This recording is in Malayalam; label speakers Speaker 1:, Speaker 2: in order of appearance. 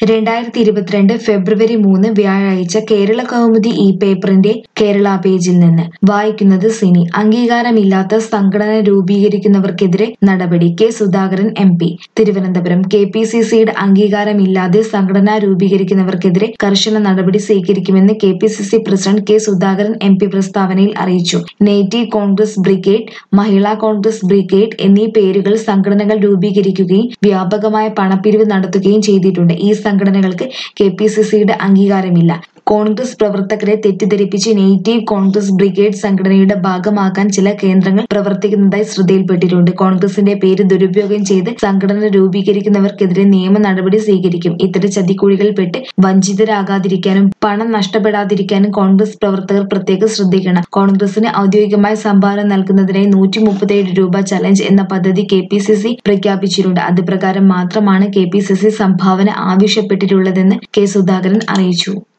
Speaker 1: 2022 ഫെബ്രുവരി 3 വ്യാഴാഴ്ച കേരള കൗമുദി ഈ പേപ്പറിന്റെ കേരള പേജിൽ നിന്ന് വായിക്കുന്നത് സിനി. അംഗീകാരമില്ലാത്ത സംഘടന രൂപീകരിക്കുന്നവർക്കെതിരെ നടപടി. K Sudhakaran M P. Thiruvananthapuram. കെപിസിസിയുടെ അംഗീകാരമില്ലാതെ സംഘടന രൂപീകരിക്കുന്നവർക്കെതിരെ കർശന നടപടി സ്വീകരിക്കുമെന്ന് KPCC president K Sudhakaran M P പ്രസ്താവനയിൽ അറിയിച്ചു. Native Congress brigade, Mahila Congress brigade എന്നീ പേരുകൾ സംഘടനകൾ രൂപീകരിക്കുകയും വ്യാപകമായ പണപ്പിരിവ് നടത്തുകയും ചെയ്തിട്ടുണ്ട്. ഈ സംഘടനകൾക്ക് കെപിസിസിയുടെ അംഗീകാരമില്ല. കോൺഗ്രസ് പ്രവർത്തകരെ തെറ്റിദ്ധരിപ്പിച്ച് നേറ്റീവ് കോൺഗ്രസ് ബ്രിഗേഡ് സംഘടനയുടെ ഭാഗമാക്കാൻ ചില കേന്ദ്രങ്ങൾ പ്രവർത്തിക്കുന്നതായി ശ്രദ്ധയിൽപ്പെട്ടിട്ടുണ്ട്. കോൺഗ്രസിന്റെ പേര് ദുരുപയോഗം ചെയ്ത് സംഘടന രൂപീകരിക്കുന്നവർക്കെതിരെ നിയമ നടപടി സ്വീകരിക്കും. ഇത്തരം ചതിക്കുഴികളിൽപ്പെട്ട് വഞ്ചിതരാകാതിരിക്കാനും പണം നഷ്ടപ്പെടാതിരിക്കാനും കോൺഗ്രസ് പ്രവർത്തകർ പ്രത്യേകം ശ്രദ്ധിക്കണം. കോൺഗ്രസിന് ഔദ്യോഗികമായി സംഭാവന നൽകുന്നതിനായി 137 രൂപ ചലഞ്ച് എന്ന പദ്ധതി കെപിസിസി പ്രഖ്യാപിച്ചിട്ടുണ്ട്. അത് പ്രകാരം മാത്രമാണ് കെപിസിസി സംഭാവന ആവശ്യപ്പെട്ടിട്ടുള്ളതെന്ന് കെ സുധാകരൻ അറിയിച്ചു.